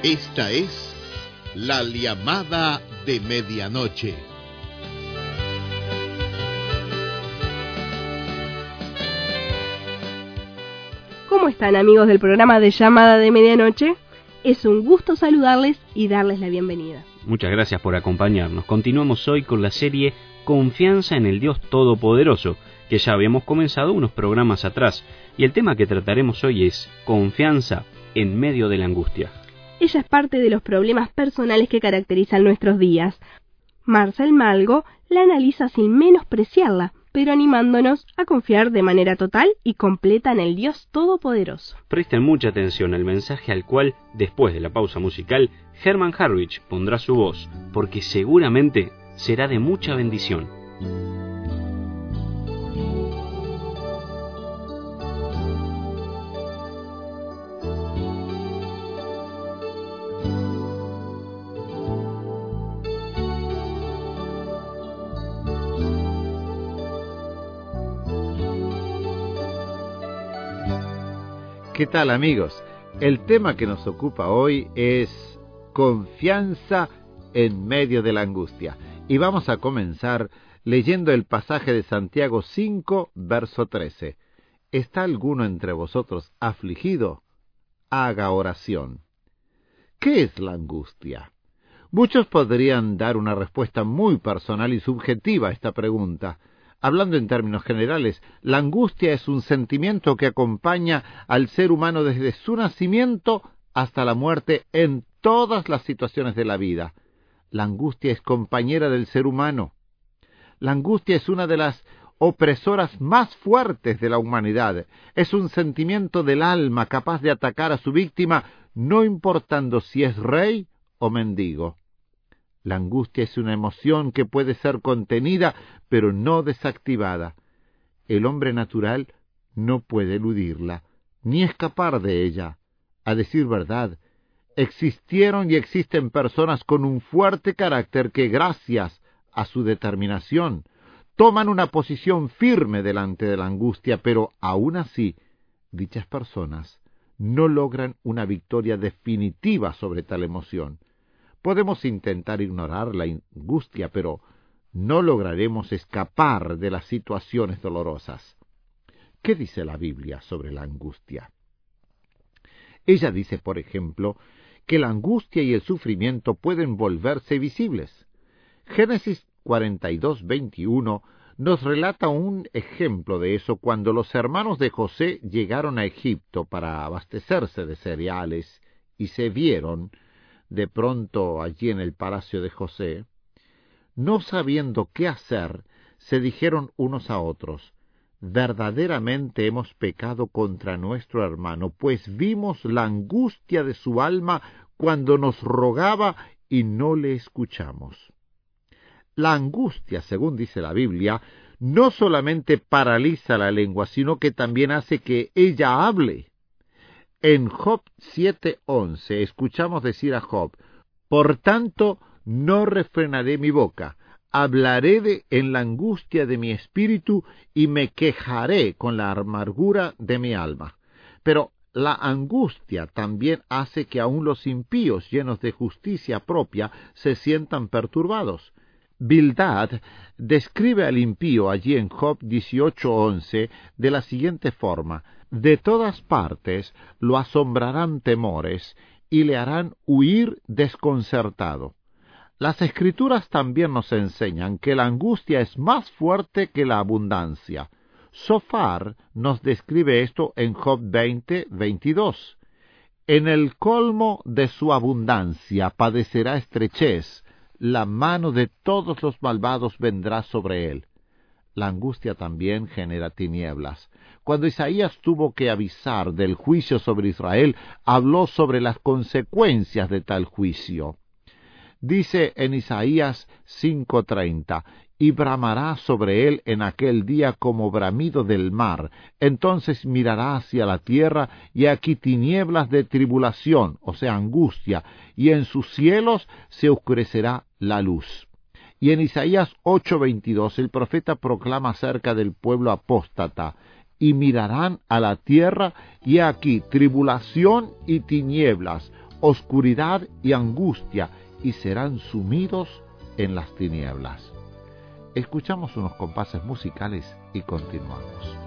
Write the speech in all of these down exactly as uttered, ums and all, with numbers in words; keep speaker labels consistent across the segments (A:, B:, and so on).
A: Esta es La Llamada de Medianoche.
B: ¿Cómo están, amigos del programa de Llamada de Medianoche? Es un gusto saludarles y darles la bienvenida.
C: Muchas gracias por acompañarnos. Continuamos hoy con la serie Confianza en el Dios Todopoderoso, que ya habíamos comenzado unos programas atrás, y el tema que trataremos hoy es confianza en medio de la angustia.
B: Ella es parte de los problemas personales que caracterizan nuestros días. Marcel Malgo la analiza sin menospreciarla, pero animándonos a confiar de manera total y completa en el Dios Todopoderoso.
C: Presten mucha atención al mensaje al cual, después de la pausa musical, Herman Harwich pondrá su voz, porque seguramente será de mucha bendición.
D: ¿Qué tal, amigos? El tema que nos ocupa hoy es confianza en medio de la angustia. Y vamos a comenzar leyendo el pasaje de Santiago cinco, verso trece. ¿Está alguno entre vosotros afligido? Haga oración. ¿Qué es la angustia? Muchos podrían dar una respuesta muy personal y subjetiva a esta pregunta. Hablando en términos generales, la angustia es un sentimiento que acompaña al ser humano desde su nacimiento hasta la muerte en todas las situaciones de la vida. La angustia es compañera del ser humano. La angustia es una de las opresoras más fuertes de la humanidad. Es un sentimiento del alma capaz de atacar a su víctima, no importando si es rey o mendigo. La angustia es una emoción que puede ser contenida, pero no desactivada. El hombre natural no puede eludirla, ni escapar de ella. A decir verdad, existieron y existen personas con un fuerte carácter que, gracias a su determinación, toman una posición firme delante de la angustia, pero aún así, dichas personas no logran una victoria definitiva sobre tal emoción. Podemos intentar ignorar la angustia, pero no lograremos escapar de las situaciones dolorosas. ¿Qué dice la Biblia sobre la angustia? Ella dice, por ejemplo, que la angustia y el sufrimiento pueden volverse visibles. Génesis cuarenta y dos, veintiuno nos relata un ejemplo de eso cuando los hermanos de José llegaron a Egipto para abastecerse de cereales y se vieron de pronto allí en el palacio de José. No sabiendo qué hacer, se dijeron unos a otros: verdaderamente hemos pecado contra nuestro hermano, pues vimos la angustia de su alma cuando nos rogaba y no le escuchamos. La angustia, según dice la Biblia, no solamente paraliza la lengua, sino que también hace que ella hable. En Job siete once escuchamos decir a Job: por tanto no refrenaré mi boca, hablaré de, en la angustia de mi espíritu y me quejaré con la amargura de mi alma. Pero la angustia también hace que aun los impíos, llenos de justicia propia, se sientan perturbados. Bildad describe al impío allí en Job dieciocho once de la siguiente forma: de todas partes lo asombrarán temores y le harán huir desconcertado. Las Escrituras también nos enseñan que la angustia es más fuerte que la abundancia. Sofar nos describe esto en Job veinte, veintidós. En el colmo de su abundancia padecerá estrechez, la mano de todos los malvados vendrá sobre él. La angustia también genera tinieblas. Cuando Isaías tuvo que avisar del juicio sobre Israel, habló sobre las consecuencias de tal juicio. Dice en Isaías cinco treinta: y bramará sobre él en aquel día como bramido del mar. Entonces mirará hacia la tierra, y aquí tinieblas de tribulación, o sea, angustia, y en sus cielos se oscurecerá la luz. Y en Isaías ocho veintidós el profeta proclama acerca del pueblo apóstata: y mirarán a la tierra, y aquí tribulación y tinieblas, oscuridad y angustia, y serán sumidos en las tinieblas. Escuchamos unos compases musicales y continuamos.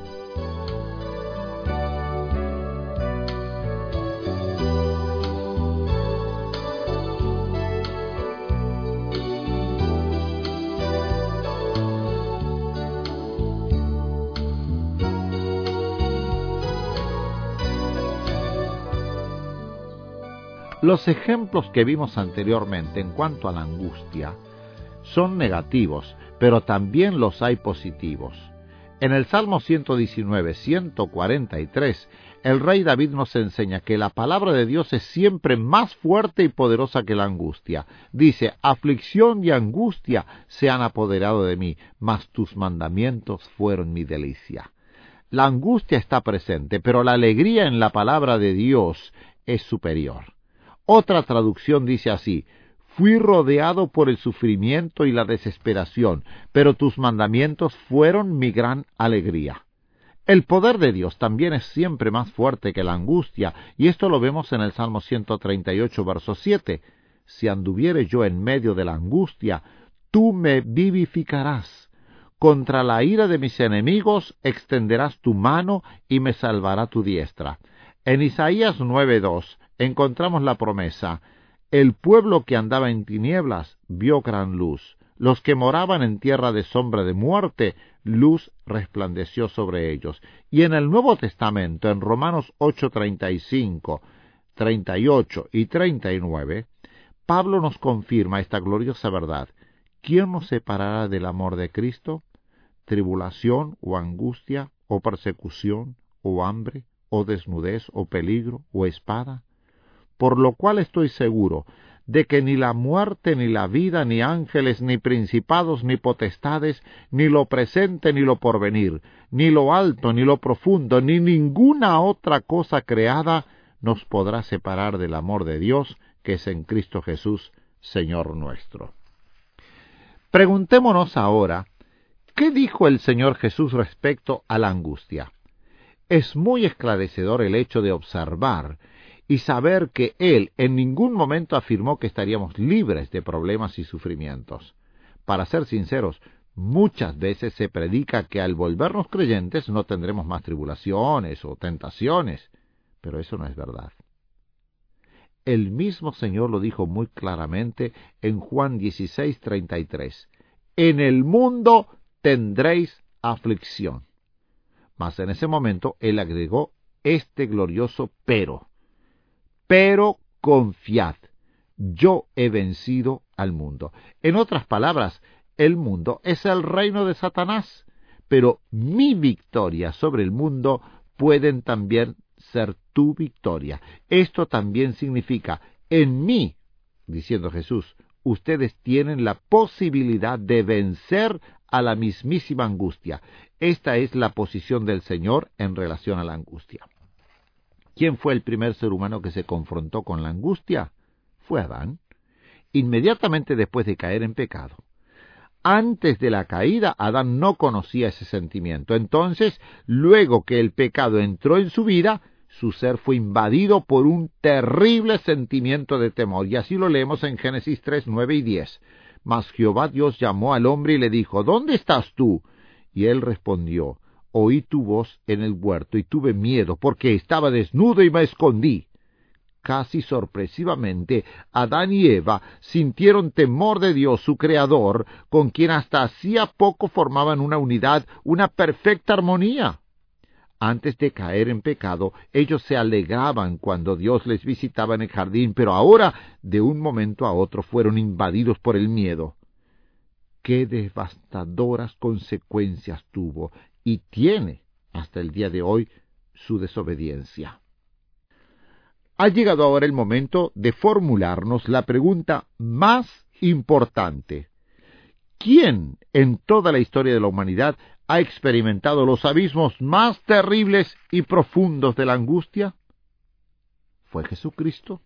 D: Los ejemplos que vimos anteriormente en cuanto a la angustia son negativos, pero también los hay positivos. En el Salmo ciento diecinueve, ciento cuarenta y tres, el rey David nos enseña que la palabra de Dios es siempre más fuerte y poderosa que la angustia. Dice, aflicción y angustia se han apoderado de mí, mas tus mandamientos fueron mi delicia. La angustia está presente, pero la alegría en la palabra de Dios es superior. Otra traducción dice así, fui rodeado por el sufrimiento y la desesperación, pero tus mandamientos fueron mi gran alegría. El poder de Dios también es siempre más fuerte que la angustia, y esto lo vemos en el Salmo ciento treinta y ocho, verso siete. Si anduviere yo en medio de la angustia, tú me vivificarás. Contra la ira de mis enemigos extenderás tu mano y me salvará tu diestra. En Isaías nueve dos encontramos la promesa, el pueblo que andaba en tinieblas vio gran luz, los que moraban en tierra de sombra de muerte, luz resplandeció sobre ellos. Y en el Nuevo Testamento, en Romanos ocho treinta y cinco, treinta y ocho y treinta y nueve, Pablo nos confirma esta gloriosa verdad. ¿Quién nos separará del amor de Cristo? ¿Tribulación o angustia o persecución o hambre o desnudez o peligro o espada? Por lo cual estoy seguro de que ni la muerte, ni la vida, ni ángeles, ni principados, ni potestades, ni lo presente, ni lo porvenir, ni lo alto, ni lo profundo, ni ninguna otra cosa creada nos podrá separar del amor de Dios, que es en Cristo Jesús, Señor nuestro. Preguntémonos ahora, ¿qué dijo el Señor Jesús respecto a la angustia? Es muy esclarecedor el hecho de observar y saber que Él en ningún momento afirmó que estaríamos libres de problemas y sufrimientos. Para ser sinceros, muchas veces se predica que al volvernos creyentes no tendremos más tribulaciones o tentaciones, pero eso no es verdad. El mismo Señor lo dijo muy claramente en Juan dieciséis treinta y tres. En el mundo tendréis aflicción. Mas en ese momento Él agregó este glorioso pero. Pero confiad, yo he vencido al mundo. En otras palabras, el mundo es el reino de Satanás, pero mi victoria sobre el mundo pueden también ser tu victoria. Esto también significa, en mí, diciendo Jesús, ustedes tienen la posibilidad de vencer a la mismísima angustia. Esta es la posición del Señor en relación a la angustia. ¿Quién fue el primer ser humano que se confrontó con la angustia? Fue Adán, inmediatamente después de caer en pecado. Antes de la caída, Adán no conocía ese sentimiento. Entonces, luego que el pecado entró en su vida, su ser fue invadido por un terrible sentimiento de temor. Y así lo leemos en Génesis tres, nueve y diez. Mas Jehová Dios llamó al hombre y le dijo, ¿dónde estás tú? Y él respondió, oí tu voz en el huerto y tuve miedo, porque estaba desnudo y me escondí. Casi sorpresivamente, Adán y Eva sintieron temor de Dios, su Creador, con quien hasta hacía poco formaban una unidad, una perfecta armonía. Antes de caer en pecado, ellos se alegraban cuando Dios les visitaba en el jardín, pero ahora, de un momento a otro, fueron invadidos por el miedo. ¡Qué devastadoras consecuencias tuvo y tiene hasta el día de hoy su desobediencia! Ha llegado ahora el momento de formularnos la pregunta más importante. ¿Quién en toda la historia de la humanidad ha experimentado los abismos más terribles y profundos de la angustia? ¿Fue Jesucristo?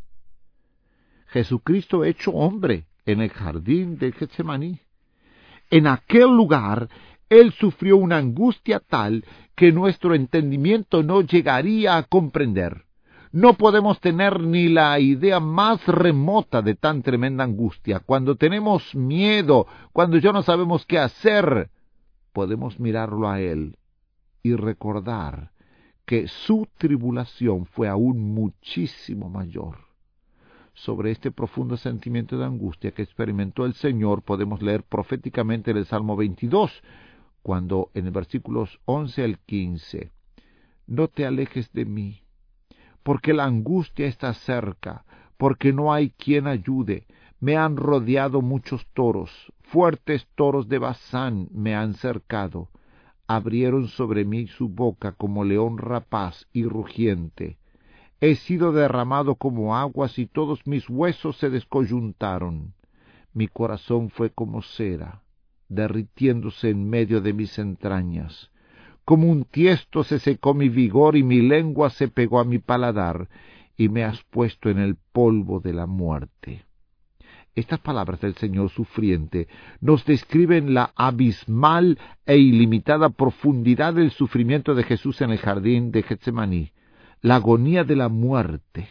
D: Jesucristo hecho hombre en el jardín de Getsemaní. En aquel lugar, Él sufrió una angustia tal que nuestro entendimiento no llegaría a comprender. No podemos tener ni la idea más remota de tan tremenda angustia. Cuando tenemos miedo, cuando ya no sabemos qué hacer, podemos mirarlo a Él y recordar que su tribulación fue aún muchísimo mayor. Sobre este profundo sentimiento de angustia que experimentó el Señor podemos leer proféticamente en el Salmo veintidós, cuando en el versículos once al quince, no te alejes de mí, porque la angustia está cerca, porque no hay quien ayude. Me han rodeado muchos toros, fuertes toros de Basán me han cercado. Abrieron sobre mí su boca como león rapaz y rugiente. He sido derramado como aguas y todos mis huesos se descoyuntaron. Mi corazón fue como cera, derritiéndose en medio de mis entrañas. Como un tiesto se secó mi vigor y mi lengua se pegó a mi paladar, y me has puesto en el polvo de la muerte. Estas palabras del Señor sufriente nos describen la abismal e ilimitada profundidad del sufrimiento de Jesús en el jardín de Getsemaní, la agonía de la muerte.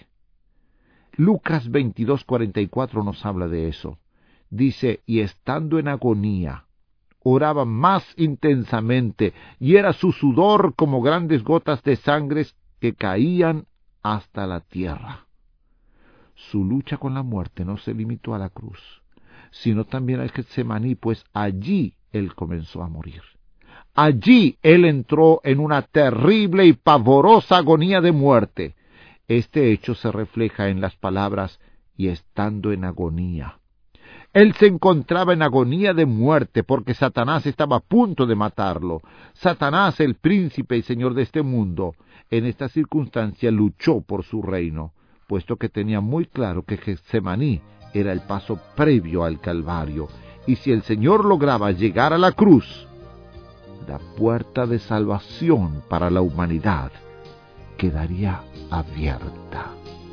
D: Lucas veintidós, cuarenta y cuatro nos habla de eso. Dice, y estando en agonía, oraba más intensamente, y era su sudor como grandes gotas de sangre que caían hasta la tierra. Su lucha con la muerte no se limitó a la cruz, sino también al Getsemaní, pues allí él comenzó a morir. Allí él entró en una terrible y pavorosa agonía de muerte. Este hecho se refleja en las palabras, y estando en agonía. Él se encontraba en agonía de muerte porque Satanás estaba a punto de matarlo. Satanás, el príncipe y señor de este mundo, en esta circunstancia luchó por su reino, puesto que tenía muy claro que Getsemaní era el paso previo al Calvario, y si el Señor lograba llegar a la cruz, la puerta de salvación para la humanidad quedaría abierta.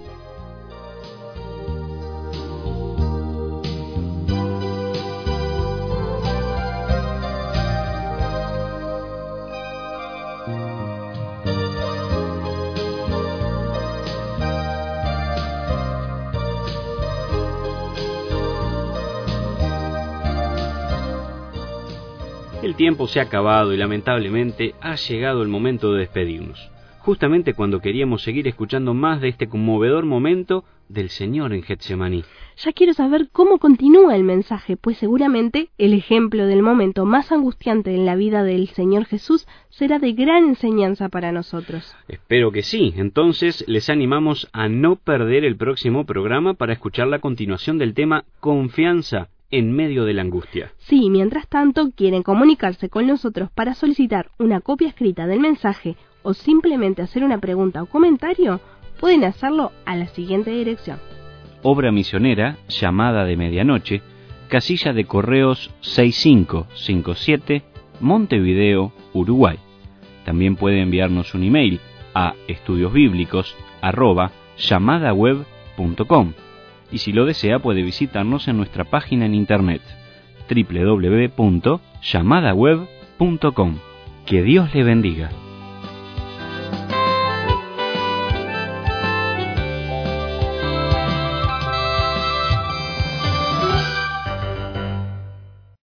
C: El tiempo se ha acabado y lamentablemente ha llegado el momento de despedirnos, justamente cuando queríamos seguir escuchando más de este conmovedor momento del Señor en Getsemaní.
B: Ya quiero saber cómo continúa el mensaje, pues seguramente el ejemplo del momento más angustiante en la vida del Señor Jesús será de gran enseñanza para nosotros.
C: Espero que sí. Entonces les animamos a no perder el próximo programa para escuchar la continuación del tema Confianza en medio de la angustia.
B: Sí, mientras tanto quieren comunicarse con nosotros para solicitar una copia escrita del mensaje o simplemente hacer una pregunta o comentario, pueden hacerlo a la siguiente dirección.
C: Obra Misionera, Llamada de Medianoche, casilla de correos seis cinco cinco siete, Montevideo, Uruguay. También puede enviarnos un email a estudiosbíblicos arroba llamadaweb punto com. Y si lo desea puede visitarnos en nuestra página en internet doble u doble u doble u punto llamadaweb punto com. Que Dios le bendiga.